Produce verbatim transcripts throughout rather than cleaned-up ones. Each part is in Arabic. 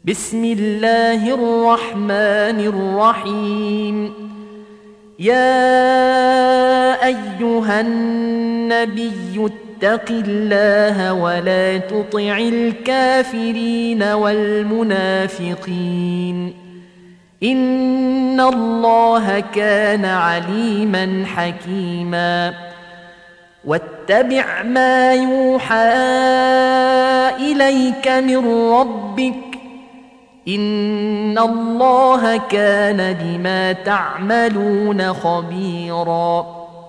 بسم الله الرحمن الرحيم. يا أيها النبي اتق الله ولا تطع الكافرين والمنافقين إن الله كان عليما حكيما. واتبع ما يوحى إليك من ربك إن الله كان بما تعملون خبيرا.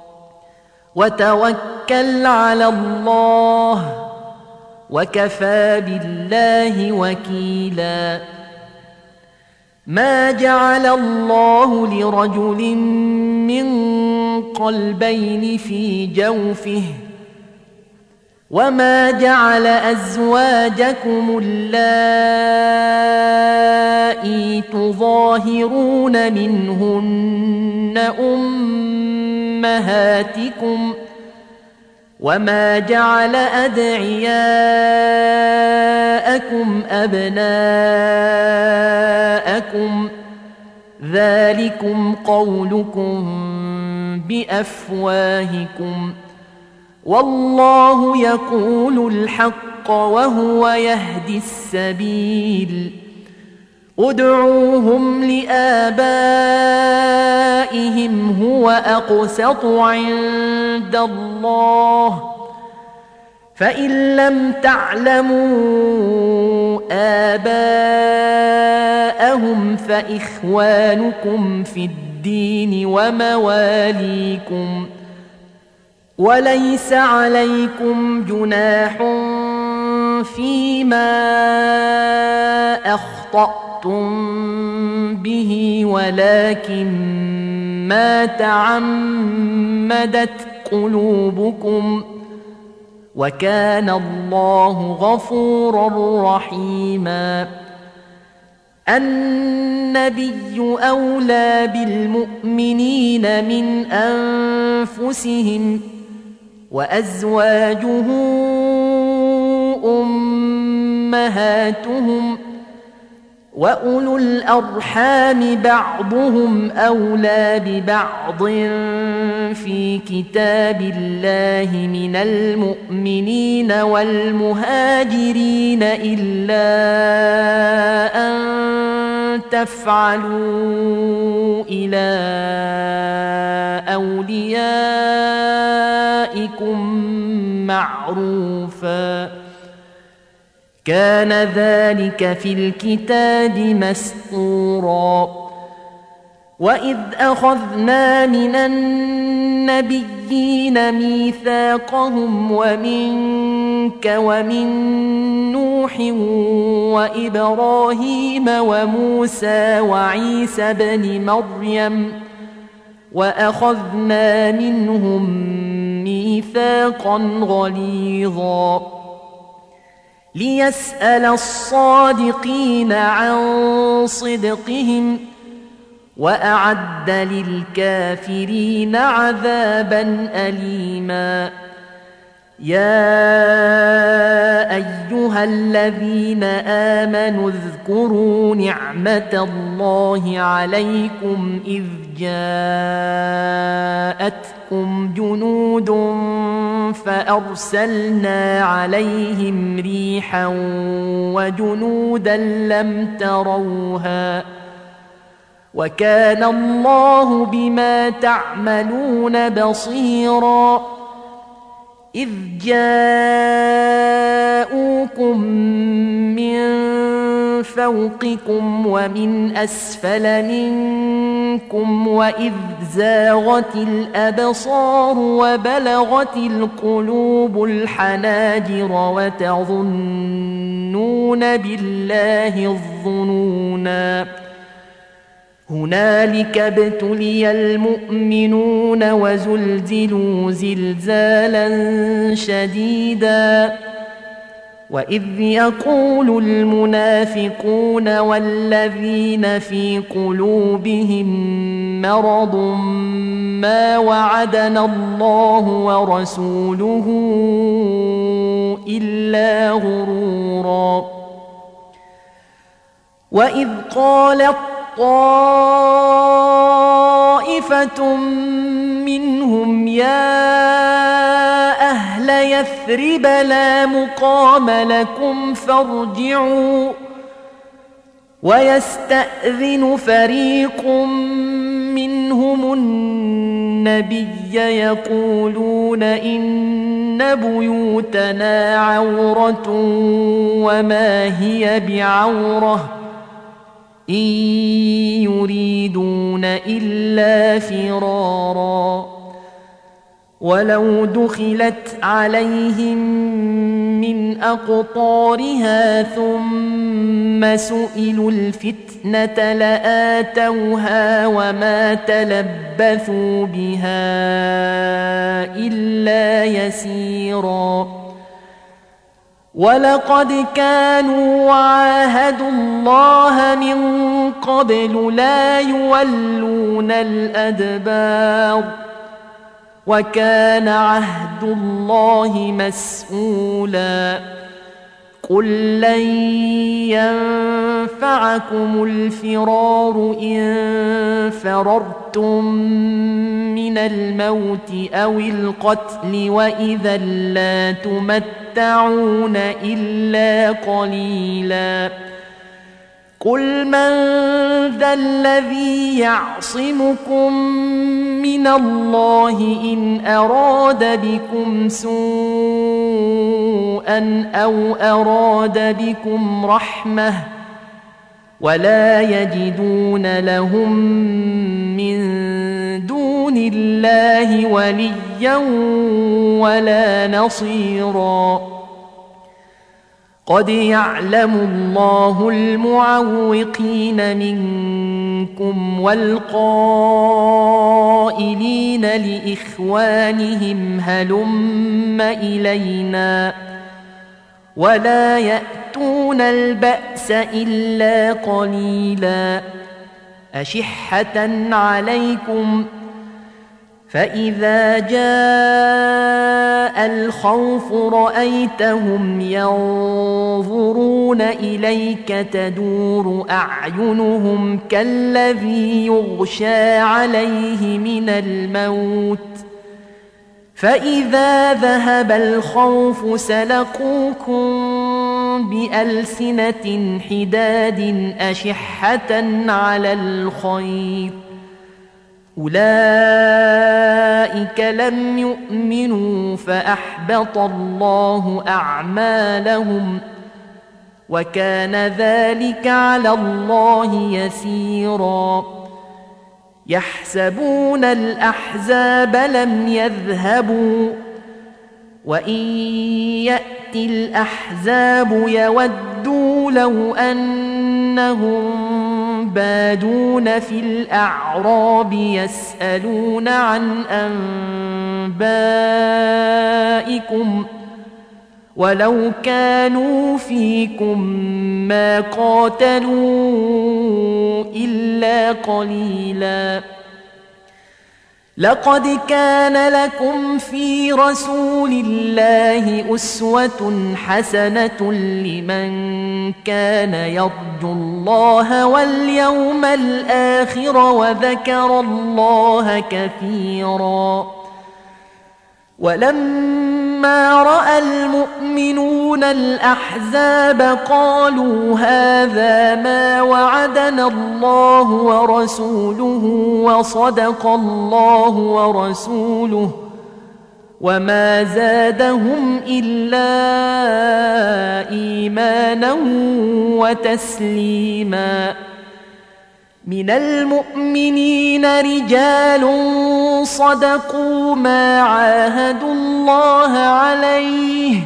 وتوكل على الله وكفى بالله وكيلا. ما جعل الله لرجل من قلبين في جوفه وما جعل أزواجكم اللائي تظاهرون منهن أمهاتكم وما جعل أدعياءكم أبناءكم ذلكم قولكم بأفواهكم والله يقول الحق وهو يهدي السبيل. ادعوهم لآبائهم هو أقسط عند الله فإن لم تعلموا آباءهم فإخوانكم في الدين ومواليكم وليس عليكم جناح فيما أخطأتم به ولكن ما تعمدت قلوبكم وكان الله غفورا رحيما. النبي أولى بالمؤمنين من أنفسهم وأزواجه أمهاتهم وأولو الأرحام بعضهم أولى ببعض في كتاب الله من المؤمنين والمهاجرين إلا أن تفعلوا إلى أوليائكم معروفا كان ذلك في الكتاب مسطورا. وإذ أخذنا من النبيين ميثاقهم ومنك ومن نوح وإبراهيم وموسى وعيسى بن مريم وأخذنا منهم ميثاقا غليظا ليسأل الصادقين عن صدقهم وأعد للكافرين عذابا أليما. يا أيها الذين آمنوا اذكروا نعمة الله عليكم إذ جاءتكم جنود فأرسلنا عليهم ريحا وجنودا لم تروها وكان الله بما تعملون بصيرا. إذ جاءوكم من فوقكم ومن أسفل منكم وإذ زاغت الأبصار وبلغت القلوب الحناجر وتظنون بالله الظنونا هنالك ابتلي المؤمنون وزلزلوا زلزالا شديدا. وإذ يقول المنافقون والذين في قلوبهم مرض ما وعدنا الله ورسوله إلا غرورا وإذ قالت طائفة منهم يا أهل يثرب لا مقام لكم فارجعوا ويستأذن فريق منهم النبي يقولون إن بيوتنا عورة وما هي بعورة إن يريدون إلا فرارا ولو دخلت عليهم من أقطارها ثم سئلوا الفتنة لآتوها وما تلبثوا بها إلا يسيرا ولقد كانوا عاهدوا الله من قبل لا يولون الأدبار وكان عهد الله مسؤولا قل لن ينفعكم الفرار إن فررتم من الموت أو القتل وإذا لا تمتعون إلا قليلا قل من ذا الذي يعصمكم من الله إن أراد بكم سوءا أو أراد بكم رحمة ولا يجدون لهم من دون الله وليا ولا نصيرا قد يعلم الله المعوقين منكم والقائلين لإخوانهم هلم إلينا ولا يأتون البأس إلا قليلا أشحة عليكم فإذا جاء الخوف رأيتهم ينظرون إليك تدور أعينهم كالذي يغشى عليه من الموت فإذا ذهب الخوف سلقوكم بألسنة حداد أشحة على الخير أولئك لم يؤمنوا فأحبط الله أعمالهم وكان ذلك على الله يسيرا يحسبون الأحزاب لم يذهبوا وإن يأتي الأحزاب يودوا لو أنهم بادون في الأعراب يسألون عن أنبائكم ولو كانوا فيكم ما قاتلوا إلا قليلا لقد كان لكم في رسول الله أسوة حسنة لمن كان يرجو الله واليوم الآخر وذكر الله كثيرا ولما رأى المؤمنون الأحزاب قالوا هذا ما وعدنا الله ورسوله وصدق الله ورسوله وما زادهم إلا إيمانا وتسليما من المؤمنين رجال صدقوا ما عاهدوا الله عليه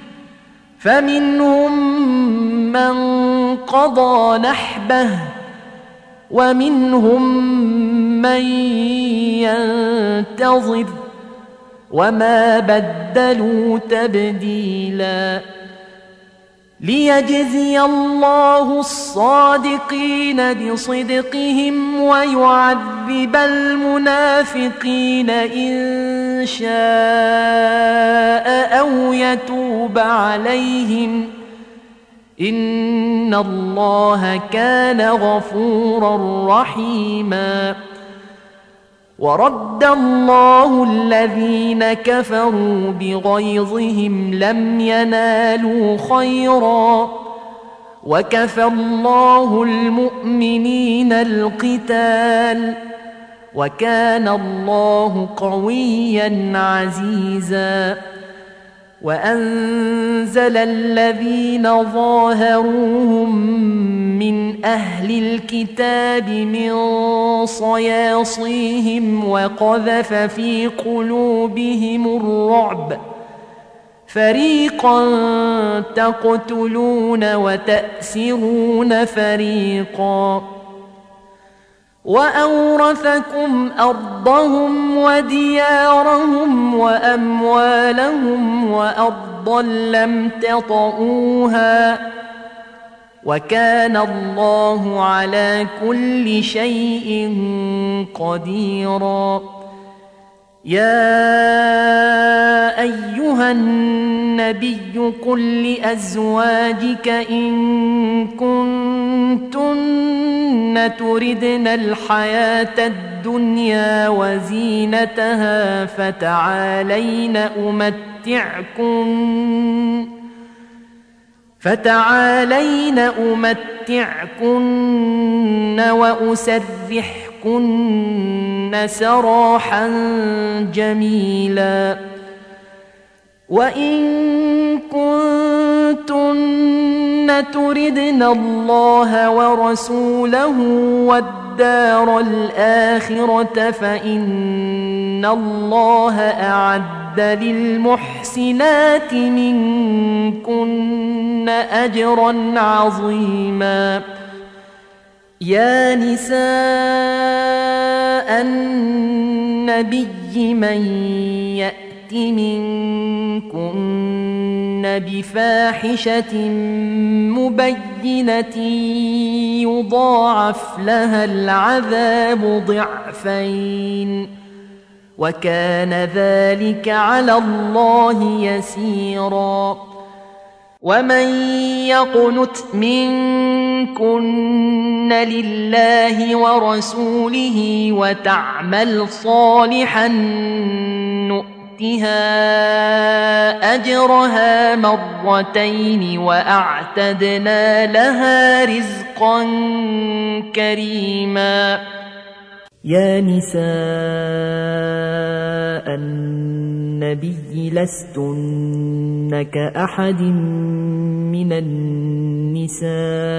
فمنهم من قضى نحبه ومنهم من ينتظر وما بدلوا تبديلا ليجزي الله الصادقين بصدقهم ويعذب المنافقين إن شاء أو يتوب عليهم إن الله كان غفورا رحيما ورد الله الذين كفروا بغيظهم لم ينالوا خيرا وكفى الله المؤمنين القتال وكان الله قويا عزيزا وأنزل الذين ظاهروهم من أهل الكتاب من صياصيهم وقذف في قلوبهم الرعب فريقا تقتلون وتأسرون فريقا وأورثكم أرضهم وديارهم وأموالهم وأرضا لم تطئوها وكان الله على كل شيء قديرا يا أيها النبي قل لأزواجك إن كنتن تردن الحياة الدنيا وزينتها فتعالين أمتعكن فتعالين أمتعكن وأسرحكن سراحا جميلا وإن كنتن تردن الله ورسوله والدار الآخرة فإن الله أعد للمحسنات منكن أجرا عظيما يا نساء النبي من يأت منكن بفاحشة مبينة يضاعف لها العذاب ضعفين وكان ذلك على الله يسيرا ومن يقنت منكن لله ورسوله وتعمل صالحا نؤتها أجرها مرتين وأعتدنا لها رزقا كريما يا نساء النبي لستن كأحد من النساء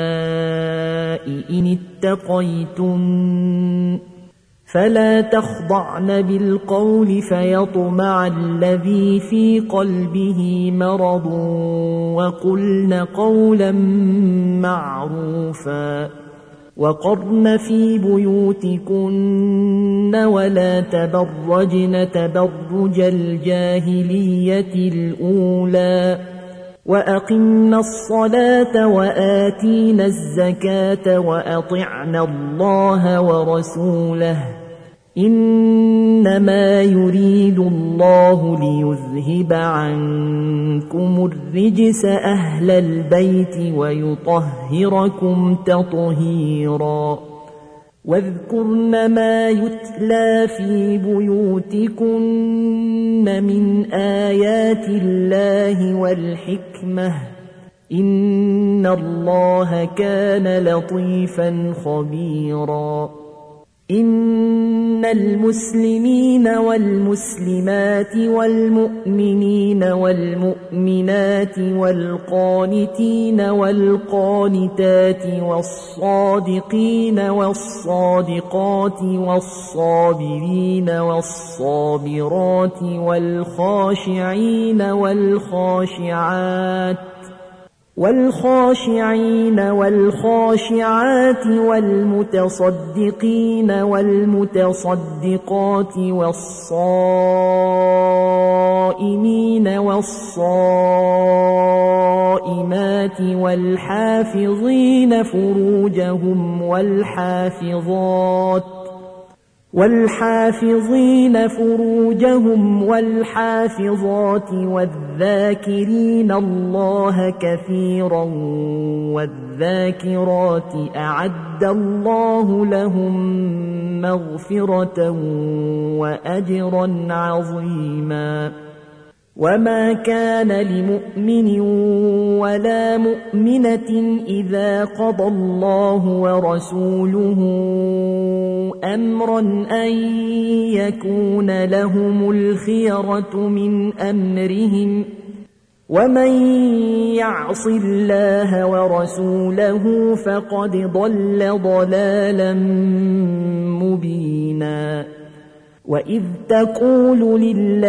إن اتقيتن فلا تخضعن بالقول فيطمع الذي في قلبه مرض وقلن قولا معروفا وقرن في بيوتكن ولا تبرجن تبرج الجاهلية الأولى وأقمنا الصلاة وآتينا الزكاة وأطعنا الله ورسوله إنما يريد الله ليذهب عنكم الرجس أهل البيت ويطهركم تطهيرا واذكرن ما يتلى في بيوتكن من آيات الله والحكمة إن الله كان لطيفا خبيرا إن المسلمين والمسلمات والمؤمنين والمؤمنات والقانتين والقانتات والصادقين والصادقات والصابرين والصابرات والخاشعين والخاشعات والخاشعين والخاشعات والمتصدقين والمتصدقات والصائمين والصائمات والحافظين فروجهم والحافظات والحافظين فروجهم والحافظات والذاكرين الله كثيرا والذاكرات أعد الله لهم مغفرة وأجرا عظيما وما كان لمؤمن ولا مؤمنة إذا قضى الله ورسوله أمرا أن يكون لهم الخيرة من أمرهم ومن يعص الله ورسوله فقد ضل ضلالا مبينا وإذ تقول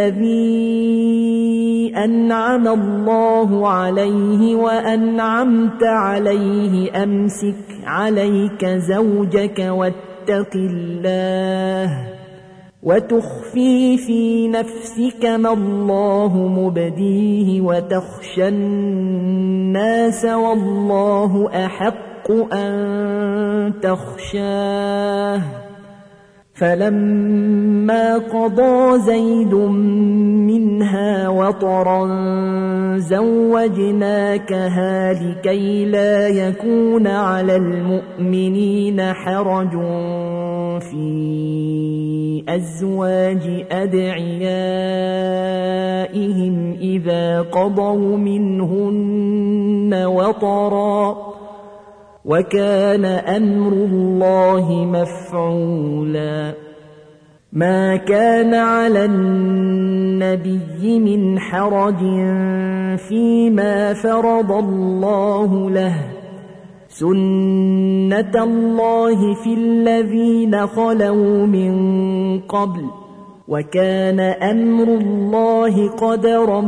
للذي أنعم الله عليه وأنعمت عليه أمسك عليك زوجك واتق الله وتخفي في نفسك ما الله مبديه وتخشى الناس والله أحق أن تخشاه فلما قضى زيد منها وطرا زوجناكها لكي لا يكون على المؤمنين حرج في أزواج أدعيائهم إذا قضوا منهن وطرا وكان أمر الله مفعولا ما كان على النبي من حرج فيما فرض الله له سنة الله في الذين خلوا من قبل وكان أمر الله قدرا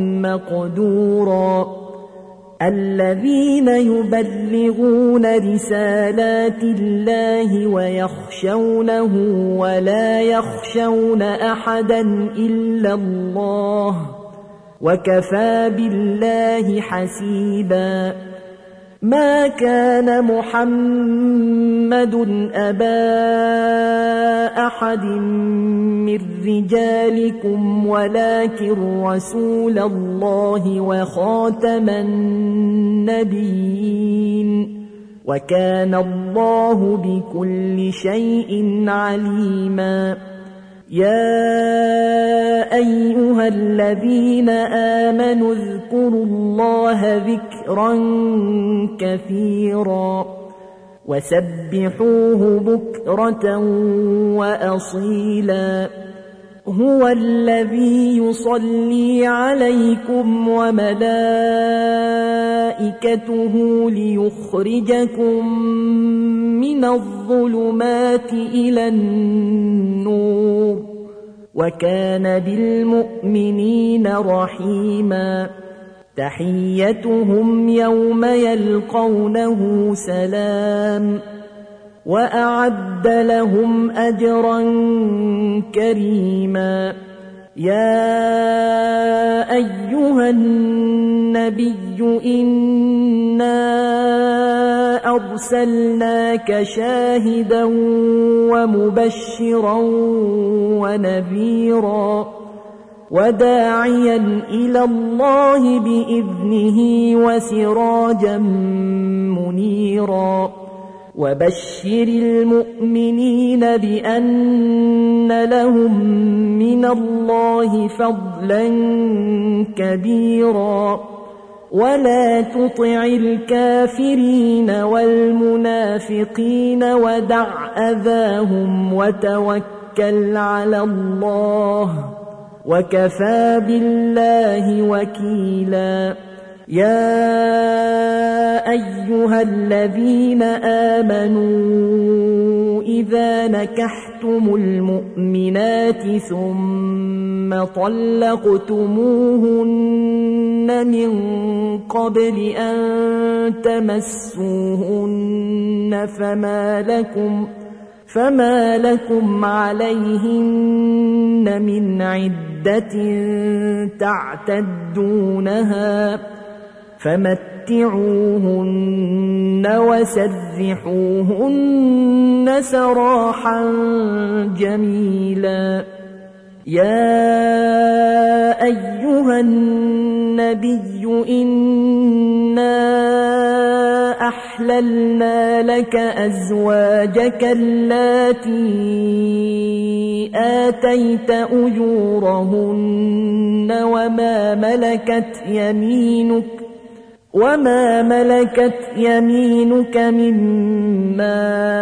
مقدورا الذين يبلغون رسالات الله ويخشونه ولا يخشون أحدا إلا الله وكفى بالله حسيبا ما كان محمد أبا أحد من رجالكم ولكن رسول الله وخاتم النبيين وكان الله بكل شيء عليما يا أيها الذين آمنوا اذكروا الله ذكرا كثيرا وسبحوه بكرة وأصيلا هو الذي يصلي عليكم وملائكته ليخرجكم من الظلمات إلى النور وكان بالمؤمنين رحيما تحيتهم يوم يلقونه سلام وأعد لهم أجرا كريما يا أيها النبي إنا أرسلناك شاهدا ومبشرا ونذيرا وداعيا إلى الله بإذنه وسراجا منيرا وبشر المؤمنين بأن لهم من الله فضلا كبيرا ولا تطع الكافرين والمنافقين ودع أذاهم وتوكل على الله وكفى بالله وكيلا يا أيها الذين آمنوا إذا نكحتم المؤمنات ثم طلقتموهن من قبل أن تمسوهن فما لكم فما لكم عليهن من عدة تعتدونها فمتعوهن فمتعوهن وسرحوهن سراحا جميلا. يا أيها النبي إنا أحللنا لك أزواجك اللاتي آتيت أجورهن وما ملكت يمينك وما ملكت يمينك مما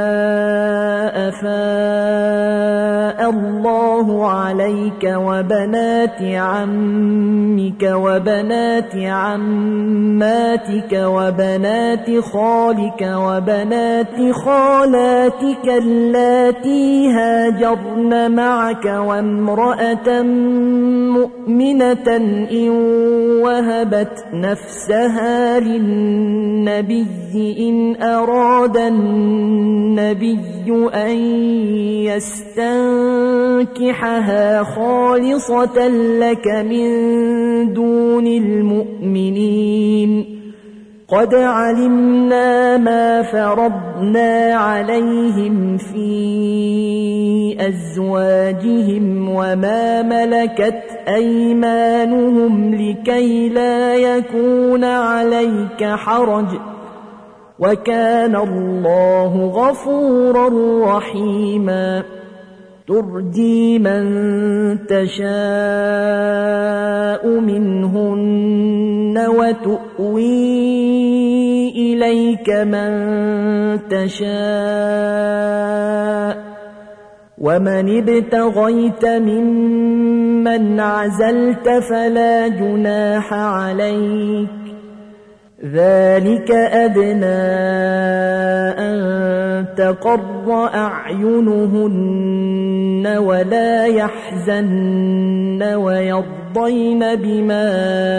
أفاء الله عليك وبنات عمك وبنات عماتك وبنات خالك وبنات خالاتك اللاتي هاجرن معك وامرأة مؤمنة إن وهبت نفسها للنبي إن أراد النبي أن يستنكحها خالصة لك من دون المؤمنين. قد علمنا ما فرضنا عليهم في أزواجهم وما ملكت أيمانهم لكي لا يكون عليك حرج وكان الله غفورا رحيما. ترجي من تشاء منهن وتؤوي إليك من تشاء ومن ابتغيت ممن عزلت فلا جناح عليك ذلك أدنى أن تقر أعينهن ولا يحزن ويرضين بما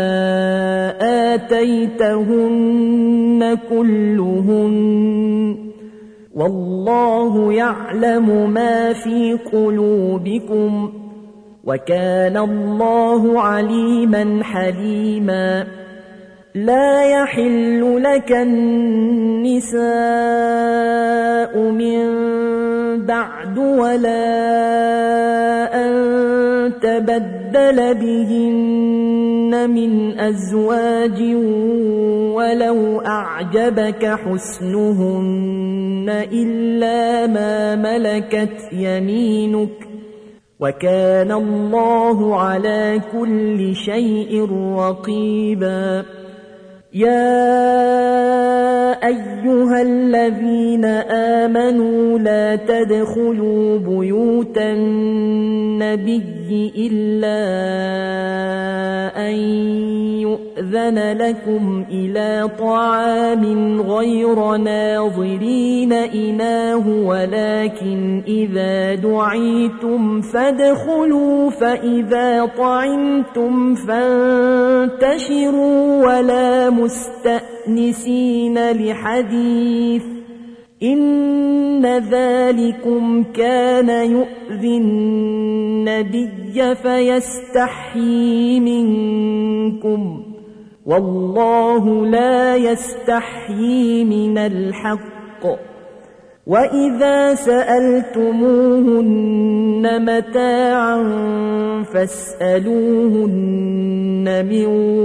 آتيتهن كلهن والله يعلم ما في قلوبكم وكان الله عليما حليما. لا يحل لك النساء من بعد ولا أن تبدل بهن من أزواج ولو أعجبك حسنهن إلا ما ملكت يمينك وكان الله على كل شيء رقيبا. يا أيها الذين آمنوا لا تدخلوا بيوت النبي إلا أن يؤذن لكم إلى طعام غير ناظرين إناه ولكن إذا دعيتم فادخلوا فإذا طعمتم فانتشروا ولا مستأنسين لحديث إن ذلكم كان يؤذي النبي فيستحيي منكم والله لا يستحيي من الحق. وإذا سألتموهن متاعا فاسألوهن من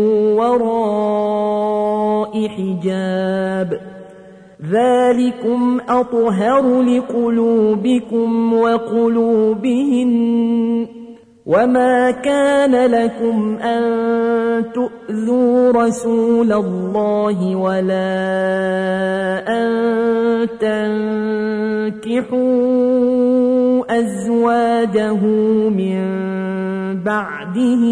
وراء حجاب ذلكم أطهر لقلوبكم وقلوبهن وما كان لكم أن تؤذوا رسول الله ولا أن تنكحوا أزواجه من بعده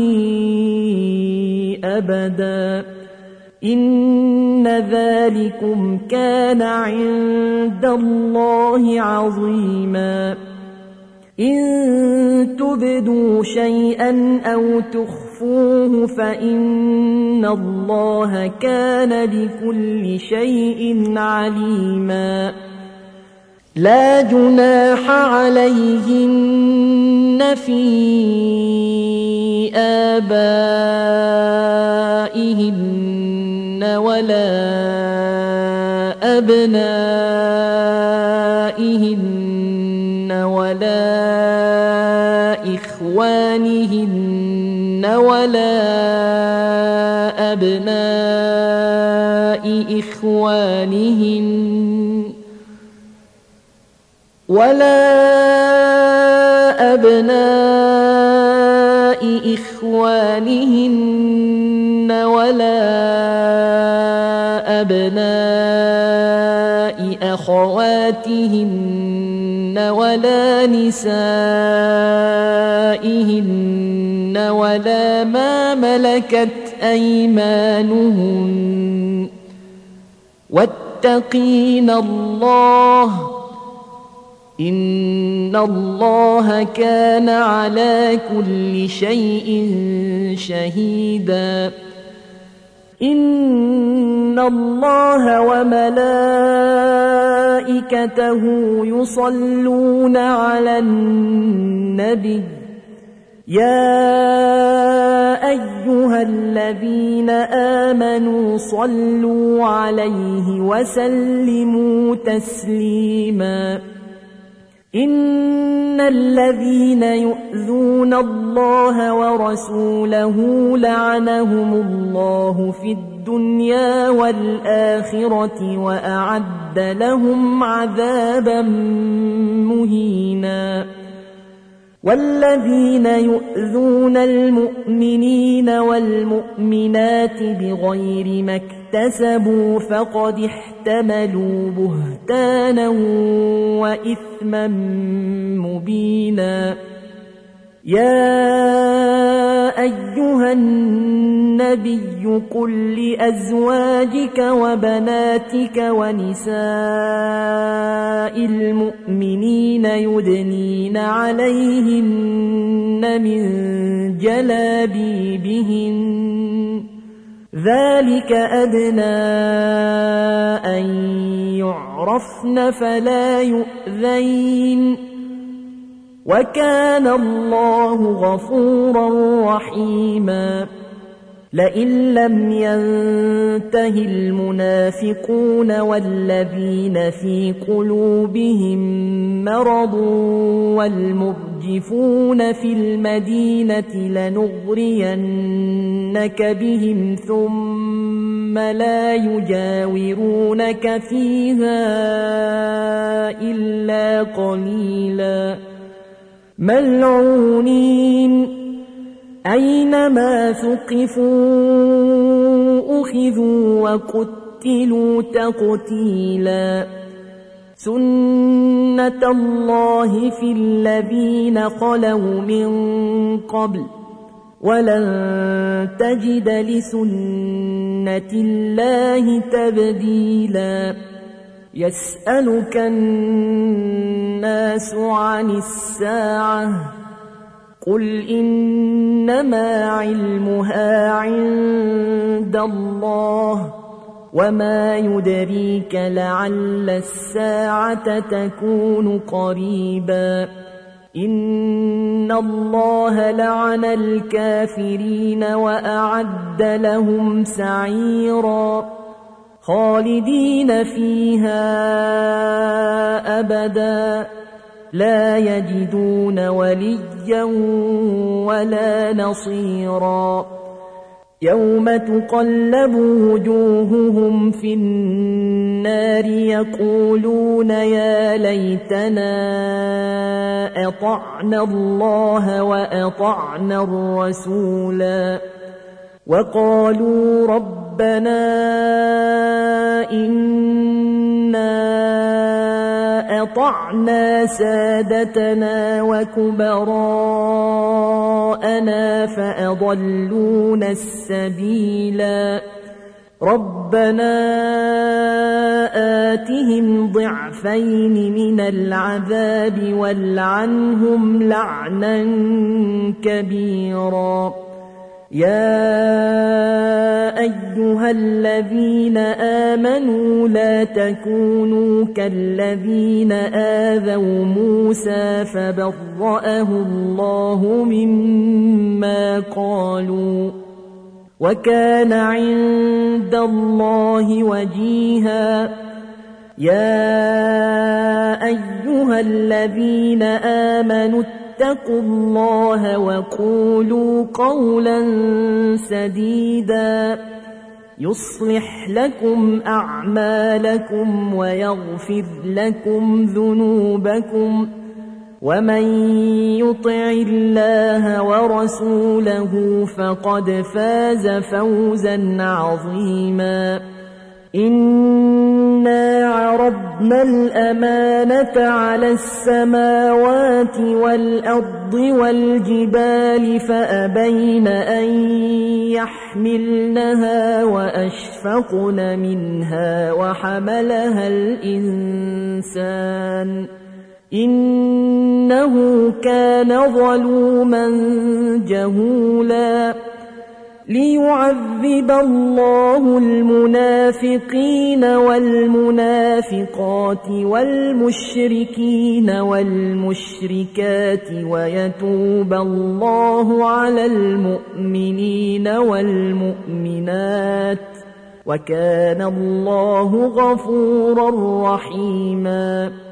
أبدا إن ذلكم كان عند الله عظيما. إن تبدوا شيئا أو تخفوه فإن الله كان بكل شيء عليما. لا جناح عليهن في آبائهن ولا أبنائهن ولا إخوانهن ولا أبناء إخوانهن ولا أبناء إخوانهن ولا أبناء أخواتهن ولا نسائهن ولا ما ملكت أيمانهن واتقين الله إن الله كان على كل شيء شهيدا إن الله وملائكته يصلون على النبي يا أيها الذين آمنوا صلوا عليه وسلموا تسليما إن الذين يؤذون الله ورسوله لعنهم الله في الدنيا والآخرة وأعد لهم عذابا مهينا والذين يؤذون المؤمنين والمؤمنات بغير ما اكتسبوا فقد احتملوا بهتانا وإثما مبينا يا أيها النبي قل لأزواجك وبناتك ونساء المؤمنين يدنين عليهن من جلابيبهن ذلك أدنى أن يعرفن فلا يؤذين وكان الله غفورا رحيما لئن لم ينته المنافقون والذين في قلوبهم مرض والمرجفون في المدينة لنغرينك بهم ثم لا يجاورونك فيها إلا قليلا ملعونين أينما ثقفوا أخذوا وقتلوا تقتيلا سنة الله في الذين خلوا من قبل ولن تجد لسنة الله تبديلا يسألك الناس عن الساعة قل إنما علمها عند الله وما يدريك لعل الساعة تكون قريبا إن الله لعن الكافرين وأعد لهم سعيرا خالدين فيها أبدا لا يجدون وليا ولا نصيرا يوم تقلب وجوههم في النار يقولون يا ليتنا أطعنا الله وأطعنا الرسولا وقالوا ربنا إنا أطعنا سادتنا وكبراءنا فأضلونا السبيلا ربنا آتهم ضعفين من العذاب والعنهم لعنا كبيرا يا أيها الذين آمنوا لا تكونوا كالذين آذوا موسى فبرأه الله مما قالوا وكان عند الله وجيها. يا أيها الذين آمنوا اتقوا الله وقولوا قولا سديدا يصلح لكم أعمالكم ويغفر لكم ذنوبكم، ومن يطع الله ورسوله فقد فاز فوزا عظيما. إنا عرضنا الأمانة على السماوات والأرض والجبال فأبين أن يحملنها وأشفقن منها وحملها الإنسان إنه كان ظلوما جهولا. ليعذب الله المنافقين والمنافقات والمشركين والمشركات ويتوب الله على المؤمنين والمؤمنات، وكان الله غفورا رحيما.